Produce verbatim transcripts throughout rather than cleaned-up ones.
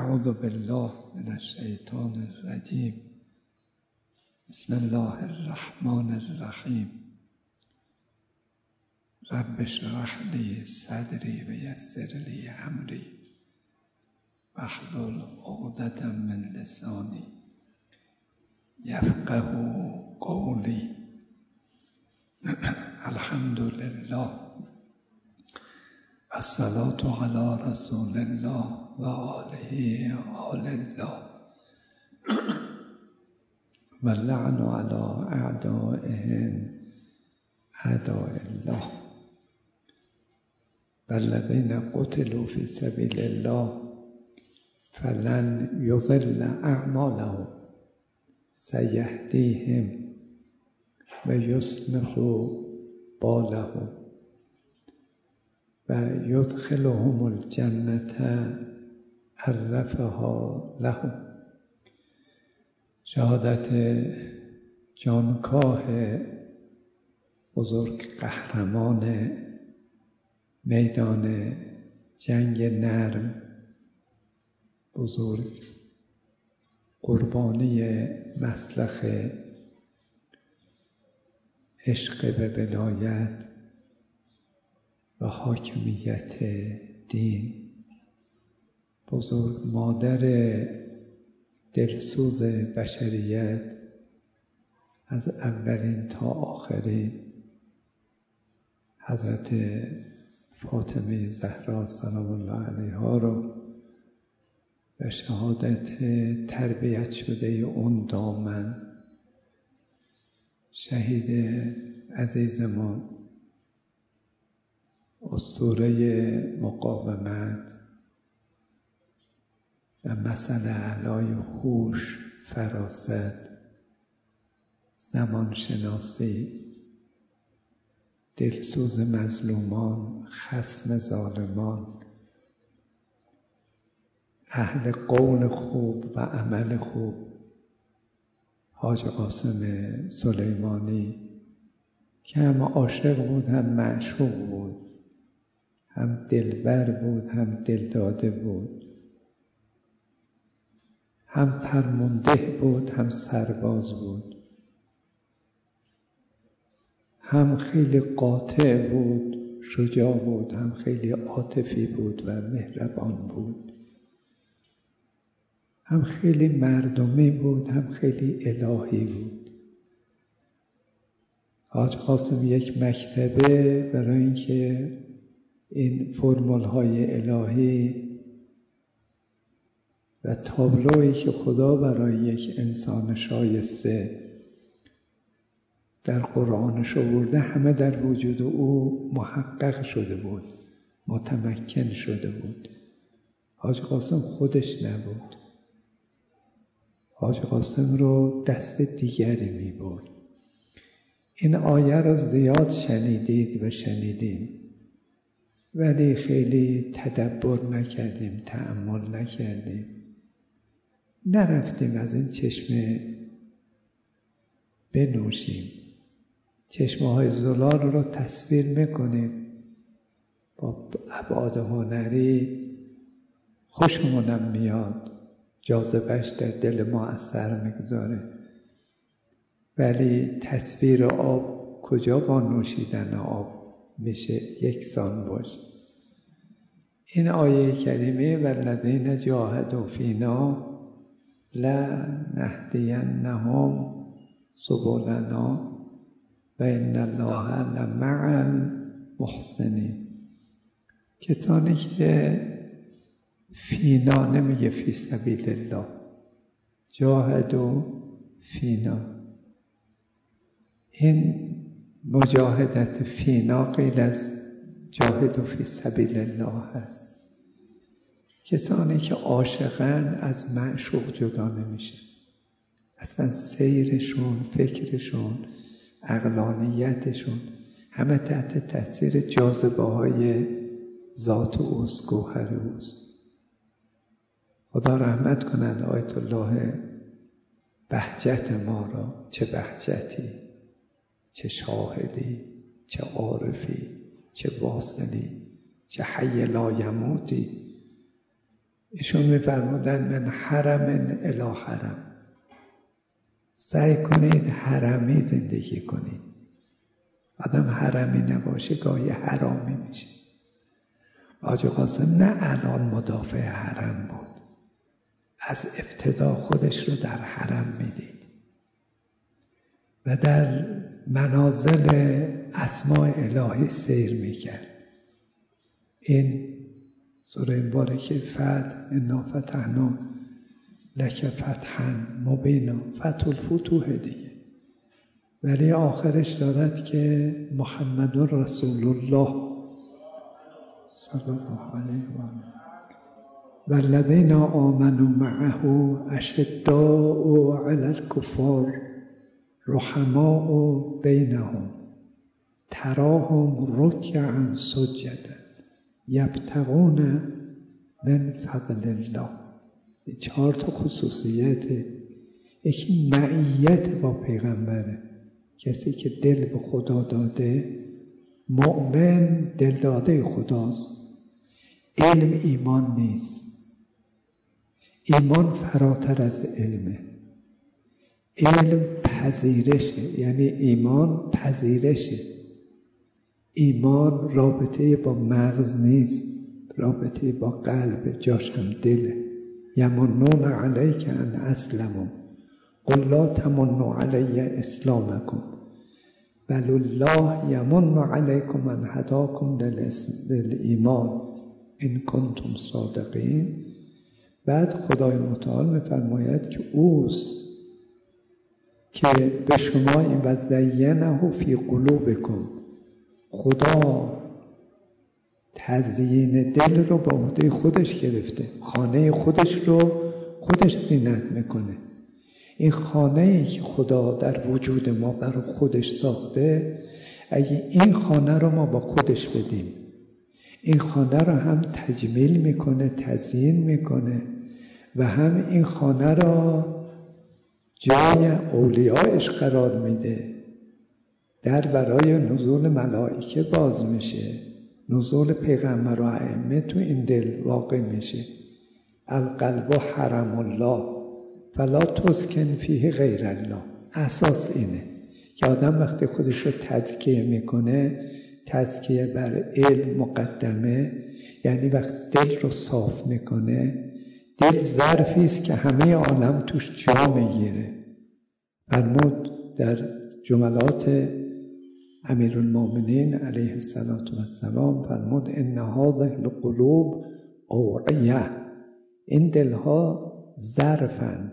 اعوذ بالله من الشیطان الرجیم. بسم الله الرحمن الرحیم. رب اشرح لی صدری و یسر لی امری واحلل عقدة من لسانی یفقهوا قولی. الحمد لله الصلاة علی رسول الله و آله آل الله و اللعن علی اعدائهم اعداء الله والذین قتلوا فی سبیل الله فلن یضل اعمالهم سیهدیهم و یصلح بالهم و یدخلهم الجنة عرفها لهم. شهادت جانکاه بزرگ قهرمان میدان جنگ نرم، بزرگ قربانی مسلخ عشق به ولایت و حاکمیت دین، بزرگ مادر دلسوز بشریت از اولین تا آخرین، حضرت فاطمه زهرا سلام الله علیها رو به شهادت تربیت شده اون دامن، شهید عزیزمان، اسطوره مقاومت و مثل اعلای هوش، فراست، زمانشناسی، دلسوز مظلومان، خصم ظالمان، اهل قول خوب و عمل خوب، حاج قاسم سلیمانی که هم عاشق بود هم معشوق بود، هم دلبر بود هم دلداده بود، هم فرمانده بود هم سرباز بود، هم خیلی قاطع بود، شجاع بود، هم خیلی عاطفی بود و مهربان بود، هم خیلی مردمی بود هم خیلی الهی بود. حاج قاسم یک مکتبه برای اینکه این فرمول های الهی و تابلویی که خدا برای یک انسان شایسته در قرآنش آورده همه در وجود او محقق شده بود، متمکن شده بود. حاج قاسم خودش نبود، حاج قاسم رو دست دیگری می برد. این آیه را زیاد شنیدید و شنیدیم ولی خیلی تدبر نکردیم، تأمل نکردیم، نرفتیم از این چشمه بنوشیم، چشمه های زلال رو تصویر میکنیم، با ابعاد هنری خوشمونم میاد، جاذبهش در دل ما اثر میگذاره، ولی تصویر آب کجا با نوشیدن آب میشه یکسان باشه. این آیه کریمه والذین جاهدوا فینا لنهدینهم سبلنا و ان الله لمع المحسنین. کسانی که فینا نمیگه فی سبیل الله، جاهدوا فینا، این مجاهدت فینا غیر از جاهدوا فی سبیل الله هست. کسانی که عاشقن از معشوق جدا نمیشه، اصلا سیرشون، فکرشون، عقلانیتشون همه تحت تاثیر جاذبه های ذات اوست، گوهر اوست. خدا رحمت کند آیت الله بهجت ما را، چه بهجتی، چه شاهدی، چه عارفی، چه واصلی، چه حی لا یموتی. ایشون می‌فرمودن من حرم الی حرم، سعی کنید حرمی زندگی کنید. آدم حرمی نباشه گاهی حرامی میشه. حاجی قاسم نه الان مدافع حرم بود، از ابتدا خودش رو در حرم میدید و در منازل اسماء الهی سیر میکرد. این سوره مبارکه فتح، انا فتحنا لک فتحا مبینا، فتح الفتوح دیگه، ولی آخرش دارد که محمد رسول الله صلی الله علیه و آله والذین آمنوا معه اشداء علی الکفار رحماء بینهم تراهم رکعا سجدا یبتغون من فضل الله. چهار تا خصوصیت. یکی معیت با پیغمبره، کسی که دل به خدا داده، مؤمن دل داده خداست. علم ایمان نیست، ایمان فراتر از علمه. علم پذیرشه، یعنی ایمان پذیرشه. ایمان رابطه با مغز نیست، رابطه با قلب، جاش هم دله. یمنون علیک ان اسلموا قل لا تمنوا علی اسلامکم بل الله یمن علیکم ان هداکم للایمان ان کنتم صادقین. بعد خدای متعال می‌فرماید که اوست که به شما این و زینه فی قلوبکم، خدا تزیین دل رو به عهده خودش گرفته، خانه خودش رو خودش زینت میکنه. این خانه‌ای که خدا در وجود ما برای خودش ساخته، اگه این خانه رو ما با خودش بدیم، این خانه رو هم تجمیل میکنه، تزیین میکنه و هم این خانه رو جای اولیایش قرار میده. در برای نزول ملائکه باز میشه، نزول پیغمبر و ائمه تو این دل واقع میشه. القلب حرم الله فلا تسکن فیه غیر الله. اساس اینه که آدم وقتی خودش رو تزکیه میکنه، تزکیه بر علم مقدمه، یعنی وقتی دل رو صاف میکنه، دل ظرفی است که همه عالم توش جا میگیره. فرمود در جملات امیرالمومنین علیه السلام، فرمود ان هذه القلوب اوعیه، این دلها ظرفن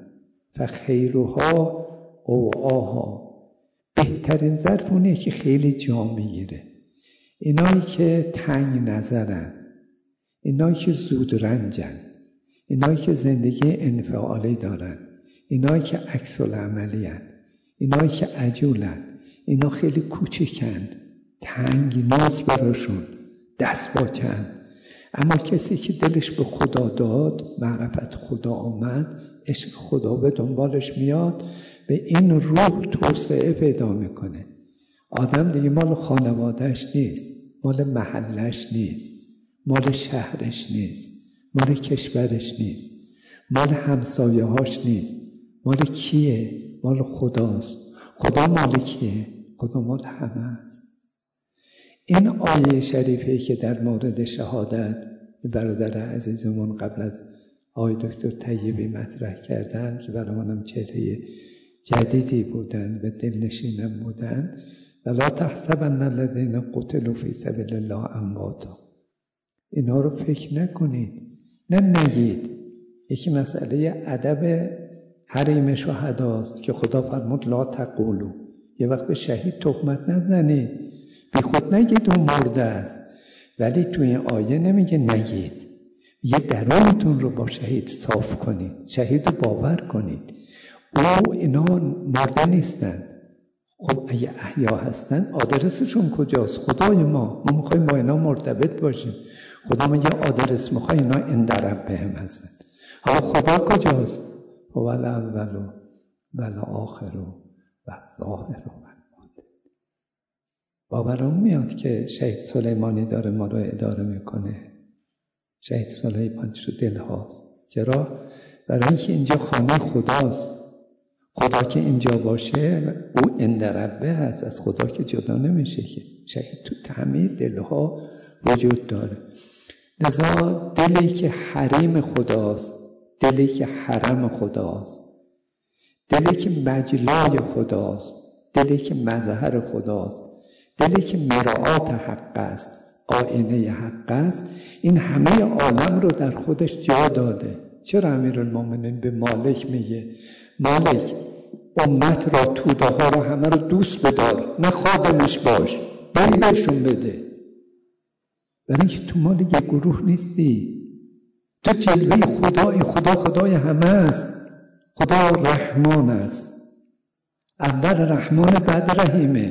فخیرها اوعاها، بهترین ظرف اونه که خیلی جا میگیره. اینایی که تنگ نظرن، اینایی که زود رنجن، اینایی که زندگی انفعالی دارن، اینایی که عکس العملی هن، اینایی که عجولن، اینا خیلی کوچکن، تنگ ناز براشون، دست باچن. اما کسی که دلش به خدا داد، معرفت خدا آمد، عشق خدا به دنبالش میاد، به این روح توسعه پیدا میکنه. آدم دیگه مال خانوادهش نیست، مال محلش نیست، مال شهرش نیست، مال کشورش نیست، مال همسایه‌هاش نیست. مال کیه؟ مال خداست. خدا مال کیه؟ خدا مال همه است. این آیه شریفه که در مورد شهادت برادر عزیزمون قبل از آقای دکتر طیبی مطرح کردن که برای منم چهره جدیدی بودن و دلنشینم بودن، ولا تحسبن الذین قتلوا فی سبیل الله امواتا. اینا رو فکر نکنید، نه نگید. یکی مسئله ادب حریم شهداست که خدا فرمود لا تقولوا، یه وقت به شهید تهمت نزنید، بی خود نگید اون مرده است. ولی توی این آیه نمیگه نگید، یه درونتون رو با شهید صاف کنید، شهید رو باور کنید. او اینا مرده نیستن. خب اگه احیا هستن آدرسشون کجاست؟ خدای ما ما میخوایم با اینا مرتبط باشیم. خدا میگه آدرس میخوای، اینا اندرب بهم هستن. حالا خدا کجاست؟ هو الاول و الاخر و الظاهر و الباطن. باورم میاد که شهید سلیمانی داره ما رو اداره میکنه. شهید سلیمان تو دل هاست. چرا؟ برای اینکه اینجا خانه خداست. خدا که اینجا باشه او عند ربه هست، از خدا که جدا نمیشه که. شهید تو همه دلها وجود داره. لذا دلی که حریم خداست، دلی که حرم خداست، دلی که مجلای خداست، دلی که مظهر خداست، دلی که مرآت حق است، آینه حق است، این همه عالم رو در خودش جا داده. چرا امیرالمومنین به مالک میگه مالک امت را، توده ها را همه رو دوست بدار، نه خادمش باش، بهشون بده. برای اینکه تو مال یک گروه نیستی، تو جلوه خدای. خدا خدای همه است. خدا رحمان است. اول رحمان بعد رحیمه.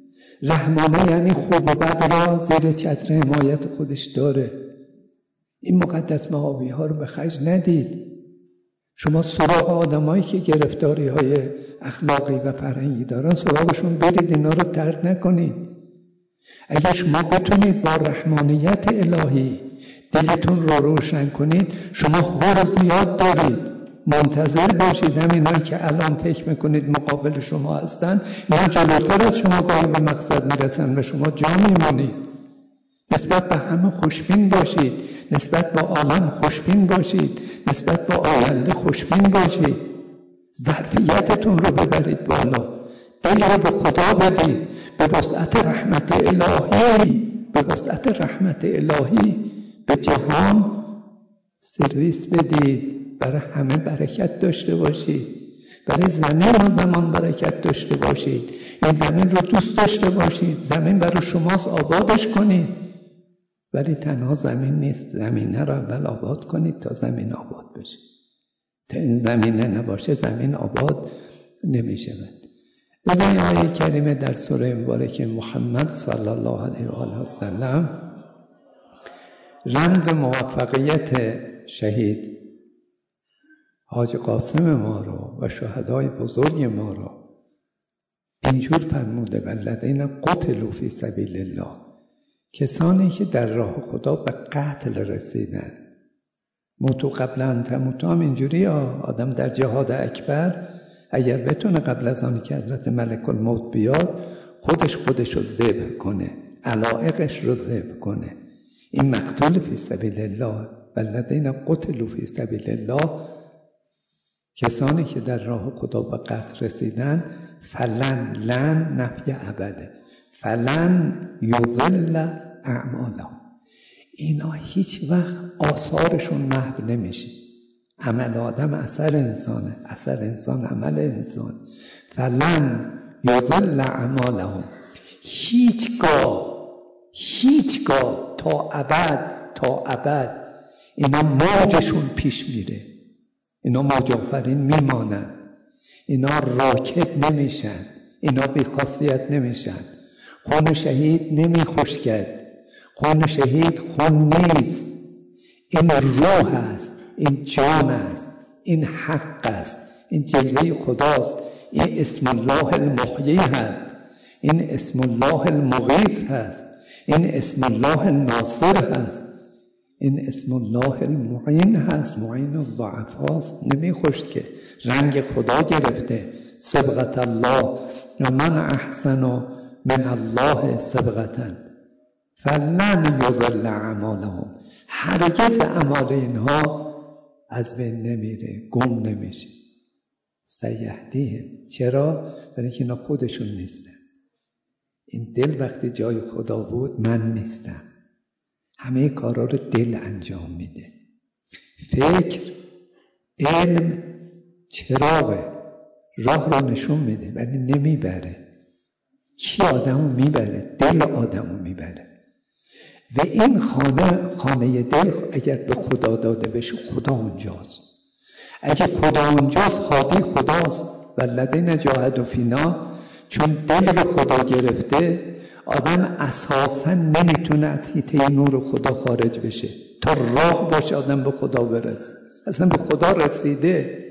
رحمانه یعنی خوب و بد را زیر چتر حمایت خودش داره. این مقدس مآوی ها رو به خرج ندید. شما سراغ آدمایی که گرفتاری های اخلاقی و فرهنگی دارن سراغشون برید، اینا رو طرد نکنید. اگر شما بتونید با رحمانیت الهی دلتون رو روشن کنید، شما هر زیاد دارید. منتظر باشید همینایی که الان فکر میکنید مقابل شما هستن، اینا جلوتر از شما گاهی به مقصد میرسن و شما جا میمونید. نسبت به همه خوشبین باشید، نسبت به عالم خوشبین باشید، نسبت به آینده خوشبین باشید. ظرفیتتون رو ببرید بالا، دل رو به خدا بدید، به وسعت رحمت الهی، به وسعت رحمت الهی به جهان سرویس بدید. برای همه برکت داشته باشید، برای زمین و زمان برکت داشته باشید. این زمین رو دوست داشته باشید، زمین برای شماست، آبادش کنید. ولی تنها زمین نیست، زمینه رو اول آباد کنید تا زمین آباد بشه. تا این زمینه نباشه زمین آباد نمیشه. بزنید آیه کریمه در سوره مبارکه محمد صلی الله علیه و آله و سلم رمز موفقیت شهید حاج قاسم ما رو و شهدای بزرگ ما رو اینجور فرموده: والذین قتلوا فی سبیل الله، کسانی که در راه خدا به قتل رسیدن. موتو قبل ان تموتوا هم اینجوری ها. آدم در جهاد اکبر اگر بتونه قبل از آنی که حضرت ملک الموت بیاد خودش خودش رو ذبح کنه، علایقش رو ذبح کنه، این مقتول فی سبیل الله. والذین قتلوا فی سبیل الله، کسانی که در راه خدا به قتل رسیدن. فلن، لن نفی ابده، فلن یضل اعمالهم، اینا هیچ وقت آثارشون محو نمیشه. عمل آدم اثر انسانه، اثر انسان عمل انسان. فلن یضل اعمالهم، هیچگاه هیچگاه تا ابد تا ابد اینا موجشون پیش میره، اینا موج آفرین میمانن، اینا راکد نمیشن، اینا بی‌خاصیت نمیشن. خون شهید نمیخشکد، خون شهید خون نیست. این روح است، این جان است، این حق است، این جلوه خداست. این اسم الله المحیی هست، این اسم الله المغیث هست، این اسم الله الناصر هست، این اسم الله المعین هست، معین الضعفاست. نمیخوشت که رنگ خدا گرفته. صبغت الله و من احسن من الله صبغتا فلن یضل اعمالهم، هرگز اعمال اینها از بین نمیره، گم نمیشه. سیهدیهم، چرا؟ برای اینکه اینا خودشون نیستن. این دل وقتی جای خدا بود، من نیستم. همه کارا رو دل انجام میده. فکر، علم چراغه، راه رو نشون میده ولی نمیبره. کی آدمو میبره؟ دل آدمو میبره. و این خانه، خانه دل اگر به خدا داده بشه، خدا اونجاست. اگر خدا اونجاست، خادی خداست. والذین جاهدوا فینا، چون دل به خدا گرفته، آدم اساسا نمیتونه از حیطه نور خدا خارج بشه. تا راه باشه آدم به خدا برسه. اصلا به خدا رسیده.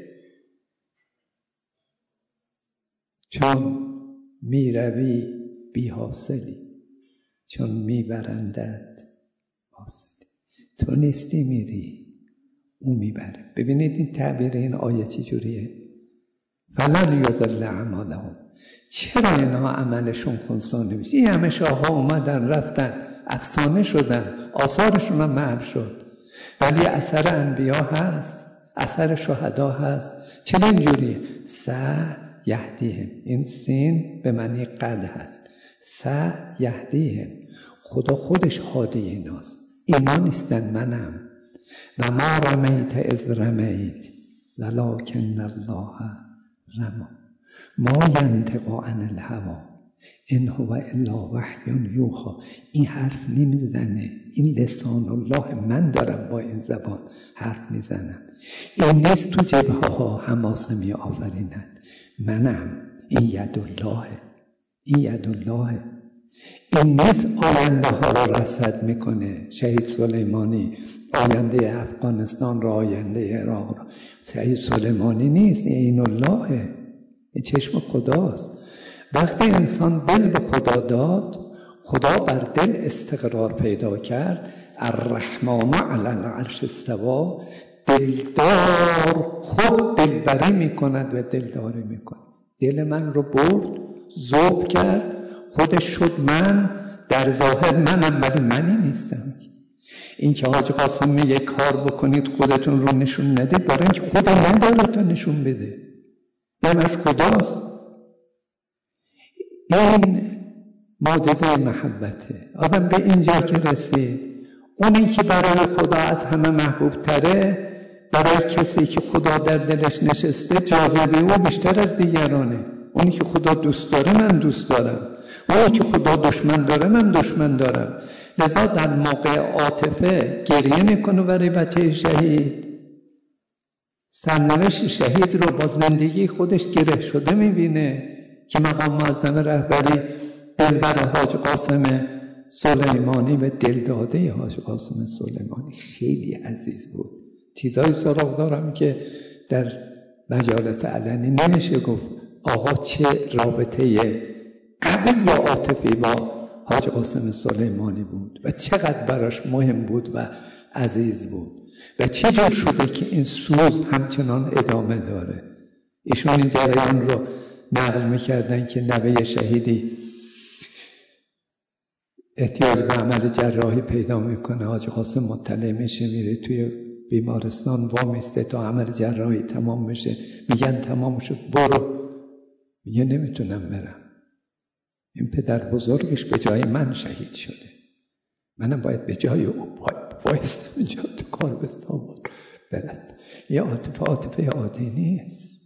چون میروی بی حاصلی، چون میبرندت حاصلی. تو نیستی میری، او میبره. ببینید این تعبیر این آیه چی جوریه؟ فلن یضل اعمالهم. چرا اینا عملشون خونسا نمیشه؟ این همه شاه‌ها اومدن رفتن، افسانه شدن، آثارشون هم محو شد، ولی اثر انبیا هست، اثر شهدا هست. چرا اینجوریه؟ سیهدیهم. این سین به معنی قد هست. سیهدیهم. خدا خودش هادی ایناست. اینا نیستن، منم. و ما رمیت اذ رمیت ولکن الله رمی. ما ینطق عن الهوی ان هو الا وحی یوحی. این حرف نمیزنه، این لسان الله، من دارم با این زبان حرف میزنم. این نیست تو جبهه ها حماسه می آفریند، منم. این ید الله، این ید الله. این نیست آینده ها را رصد میکنه. شهید سلیمانی آینده افغانستان را، آینده عراق را. شهید سلیمانی نیست، این الله، این چشم خداست. وقتی انسان دل به خدا داد، خدا بر دل استقرار پیدا کرد. الرحمن علی العرش استوی. دلدار خود دلبری میکند و دلداری میکند. دل من رو برد، ذوب کرد، خودش شد من. در ظاهر منم ولی منی نیستم. این که حاج قاسم میگه کار بکنید خودتون رو نشون ندید، برای اینکه خدا نداره تا نشون بده، همش خداست. این معجزه محبته. آدم به اینجا که رسید، اونی که برای خدا از همه محبوب تره، برای کسی که خدا در دلش نشسته جاذبه او بیشتر از دیگرانه. اونی که خدا دوست داره من دوست دارم، اونی که خدا دشمن داره من دشمن دارم. لذا در موقع عاطفه گریه میکنه برای بچه شهید. سرنوشت شهید رو با زندگی خودش گره شده میبینه که مقام معظم رهبری دلبر حاج قاسم سلیمانی و دلداده حاج قاسم سلیمانی خیلی عزیز بود. چیزای سراغ دارم که در مجالس علنی نمیشه گفت. آقا چه رابطه قوی عاطفی با حاج قاسم سلیمانی بود و چقدر براش مهم بود و عزیز بود و چه جور شده که این سوز همچنان ادامه داره. ایشون این جریان رو نقل میکردن که نوه شهیدی احتیاج به عمل جراحی پیدا میکنه، حاج قاسم مطلع میشه، میره توی بیمارستان وامیسته تا عمل جراحی تمام بشه. میگن تمام شد برو، میگه نمیتونم برم، این پدر بزرگش به جای من شهید شده، منم باید به جای او بایستم اینجا تو کاربستان برست. یه عاطفه عاطفه عادی نیست.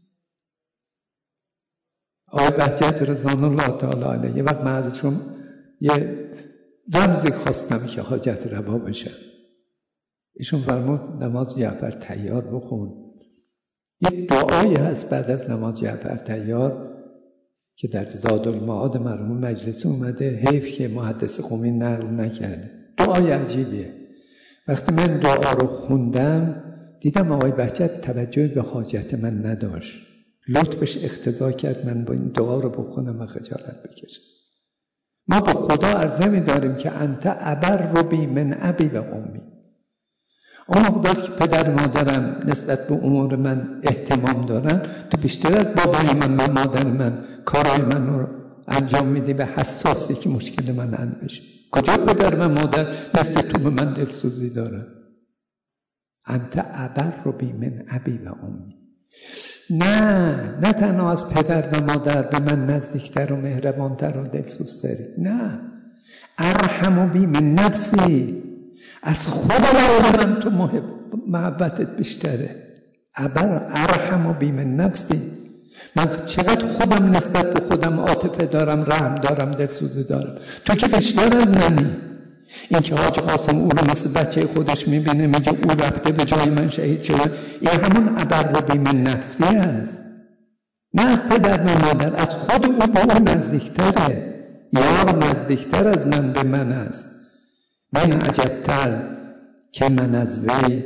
آقای بهجت رضوان الله تعالی علیه یه وقت من ازشون یه رمزی خواستم که حاجت روا بشه. ایشون فرمود نماز جعفر تیار بخون. یه دعایی هست بعد از نماز جعفر تیار که در زادالمعاد مرحوم مجلسی اومده، حیف که محدث قمی نقل نکرده. دعای عجیبیه. وقتی من دعا رو خوندم دیدم آقای بهجت توجه به حاجت من نداشت. لطفش اقتضا کرد من با این دعا رو بخونم و خجالت بکشم. ما به خدا عرضه می داریم که انت ابر بی من ابی و امی. اون مقدار که پدر مادرم نسبت به امور من اهتمام دارن، تو بیشتر از بابای من و مادر من کارهای من رو انجام میدی به حساسی که مشکل من حل بشه. کجا پدر و مادر مثل تو به من دلسوزی دارن؟ انت ابر بی من ابی و امی. نه نه تنها از پدر و مادر به من نزدیکتر و مهربانتر و دلسوزتری، نه، ارحم بی من نفسی، از خودم من تو محبتت بیشتره. ابر ارحم بی من نفسی، من چقدر خودم نسبت به خودم عاطفه دارم، رحم دارم، دلسوزی دارم، تو که بیشتر از منی. این که حاج قاسم او رو مثل بچه خودش میبینه، میگه او رفته به جای من شهید شده، این همون ابر بی من نفسی است. نه از پدر و مادر، از خود او با او نزدیکتره. یار نزدیکتر از من به من است. من عجبتر که من از وی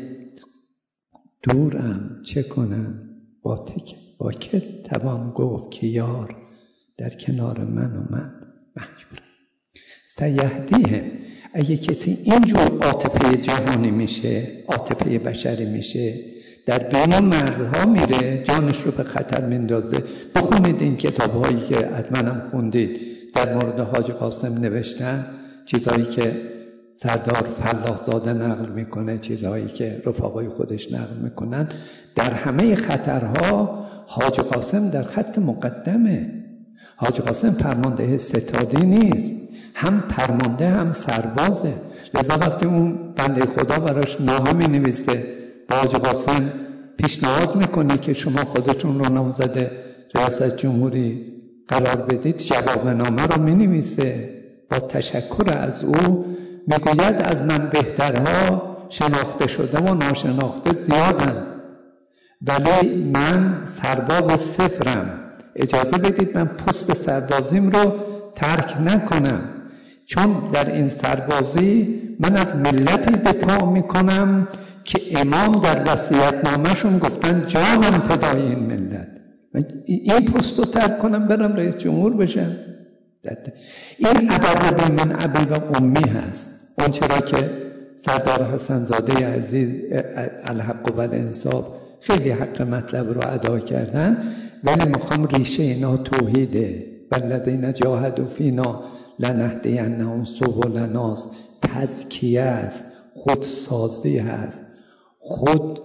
دورم، چه کنم با تک با که توان گفت که یار در کنار من و من محجورم. سیهدیهم. اگه کسی اینجور عاطفه جهانی میشه، عاطفه بشری میشه، در بین مرزها میره، جانش رو به خطر میندازه. بخونید این کتاب هایی که حتما هم خوندید در مورد حاج قاسم نوشتن، چیزهایی که سردار فلاح زاده نقل میکنه، چیزهایی که رفقای خودش نقل میکنن. در همه خطرها حاج قاسم در خط مقدمه. حاج قاسم فرمانده ستادی نیست، هم فرمانده هم سربازه. لذا وقتی اون بنده خدا براش نامه می نویسه، با حاج قاسم پیشنهاد میکنه که شما خودتون رو نامزد ریاست جمهوری قرار بدید، جواب نامه رو می نویسه با تشکر از او. میگوید از من بهترها شناخته شده و ناشناخته زیادن، ولی من سرباز صفرم. اجازه بدید من پست سربازیم رو ترک نکنم، چون در این سربازی من از ملتی دفاع میکنم که امام در وصیت‌نامه‌شون گفتن جانم فدای این ملت. این پست رو ترک کنم برم رئیس جمهور بشم؟ این ابر من ابی و امی هست. اون چرا که سردار حسن زاده عزیز الحق و الانصاف خیلی حق مطلب رو ادا کردن، ولی میخوام ریشه اینا توحیده. والذین جاهدوا فینا لنهدینهم سبلنا. تزکیه است، خودسازی هست، خود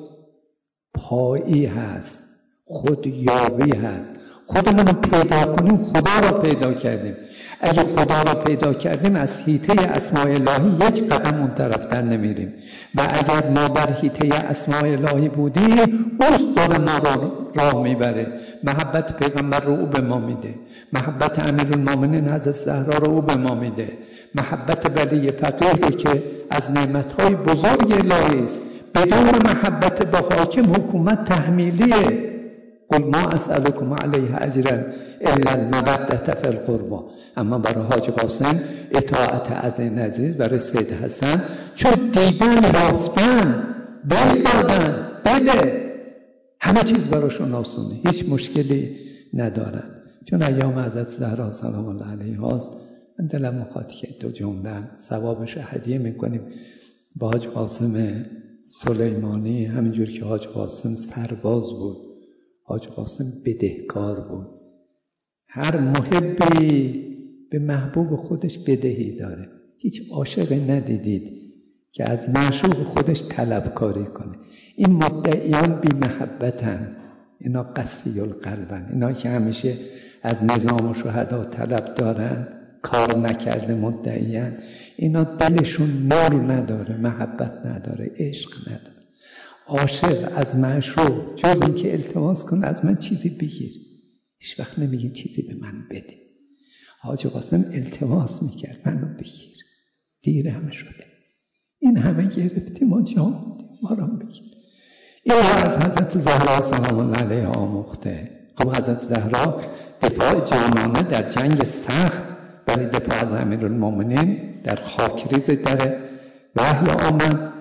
پایی هست، خود یابی هست. خودمون رو پیدا کنیم، خدا رو پیدا کردیم. اگه خدا رو پیدا کردیم از حیطه اسماء الهی یک قدم اون طرفتر نمیریم، و اگر ما در حیطه اسماء الهی بودیم اون دور ما رو راه میبره. محبت پیغمبر رو او به ما میده، محبت امیرالمومنین حضرت زهرا رو او به ما میده، محبت ولی فقیهی که از نعمتهای بزرگ الهی است. بدون محبت به حاکم حکومت تحمیلیه. قل ما اسألكم علیه اجرا الا المودة فی القربى. اما برای حاج قاسم اطاعت از این عزیز، برای سید حسن چون دیدن رفتن بل دادن بله، همه چیز براشون آسونه، هیچ مشکلی ندارن. چون ایام حضرت زهرا سلام الله علیها هست، من دلم میخواد که دو جمله ثوابش هدیه میکنیم با حاج قاسم سلیمانی. همینجور که حاج قاسم سرباز بود، حاج قاسم بدهکار بود. هر محبی به محبوب خودش بدهی داره. هیچ عاشقی ندیدید که از معشوق خودش طلبکاری کنه. این مدعیان بی محبتن، اینا قسی القلبن، اینا که همیشه از نظام و شهدا طلب دارن، کار نکرده مدعیان. اینا دلشون نور نداره، محبت نداره، عشق نداره. عاشق از معشوق جز این که التماس کنه از من چیزی بگیر، هیچ وقت نمیگه چیزی به من بده. حاج قاسم التماس میکرد منو بگیر، دیر همه شده، این همه گرفتی ما جا موندیم، ما رو بگیر. این از حضرت زهرا سلام الله علیها آموخته. خب حضرت زهرا دفاع جانانه در جنگ سخت برای دفاع از امیرالمومنین در خاکریز در وحی آمد،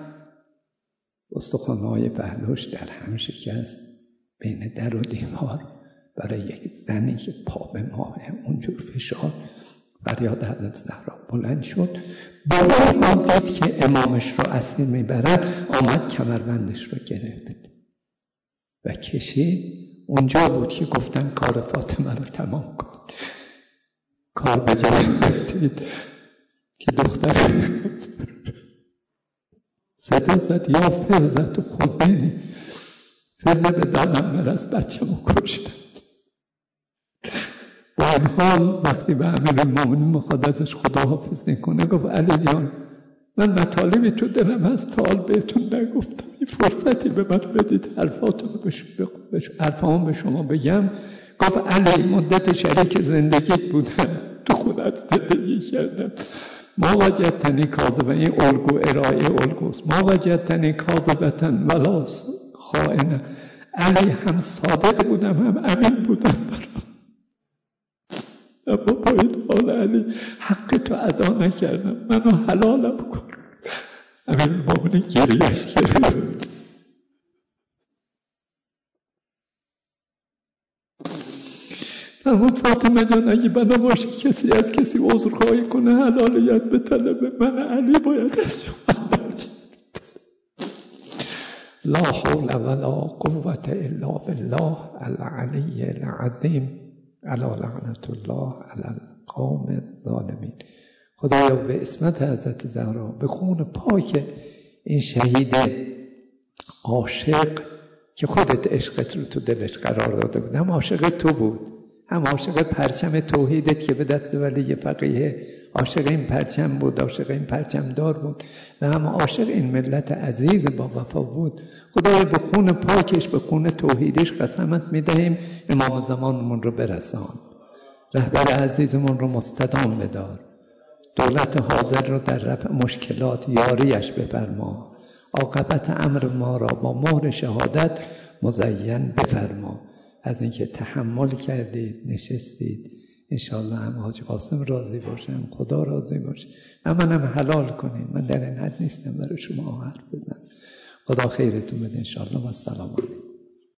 استخوان‌های پهلوش در هم شکست بین در و دیوار برای یک زنی که پا به ماه. اونجور فشار فریاد حضرت زهرا بلند شد. با دید که امامش رو اسیر میبرد، آمد کمربندش رو گرفت و کشید. اونجا بود که گفتن کار فاطمه رو تمام کن. کار به جای رسید که دختر صدا زد یا فضلت و خزینی، فضل به دانم مرز بچه مو کشتن. با این حال وقتی به امیرالمومنین میخواد ازش خداحافظی کنه، گفت علی جان من مطالبی تو دلم هست تا حال بهتون نگفتم، این فرصتی به من بدید حرفاتونو حرفامو به شما بگم. گفت علی مدت شریک زندگیت بودم، تو خونت زندگی کردم، ما وجدتنی کاذبا، این الگو ارائه الگوست، ما وجدتنی کاذبتن ولا خائنه. علی هم صادق بودم هم امین بودم برام، اما با این حال علی حق تو ادا نکردم، منو حلالم کن. امیرالمومنین گریه‌اش گرفت. فرمود فاطمه جان اگه بنا باشه کسی از کسی عذرخواهی کنه حلالیت به طلبه، من علی باید از شما لا حول ولا قوة الا بالله العلی العظیم علی لعنت الله علی القوم الظالمین. خدایا به اسمت حضرت زهرا، به خون پاک این شهید عاشق که خودت عشقت رو تو دلش قرار داده بود، هم عاشق تو بود، هم عاشق پرچم توحیدت که به دست ولی فقیه عاشق این پرچم بود، عاشق این پرچم دار بود و هم عاشق این ملت عزیز با وفا بود. خدای به خون پاکش، به خون توحیدش قسمت میدهیم امام زمانمون رو برسان، رهبر عزیزمون رو مستدام بدار، دولت حاضر رو در رفع مشکلات یاریش بفرما، عاقبت امر ما را با مهر شهادت مزین بفرما. از اینکه تحمل کردید نشستید، انشاءالله هم حاج قاسم راضی باشم، خدا راضی باشه و منم حلال کنیم. من در این حد نیستم برای شما حرف بزنم. خدا خیرتون بده انشاءالله و السلام علیکم.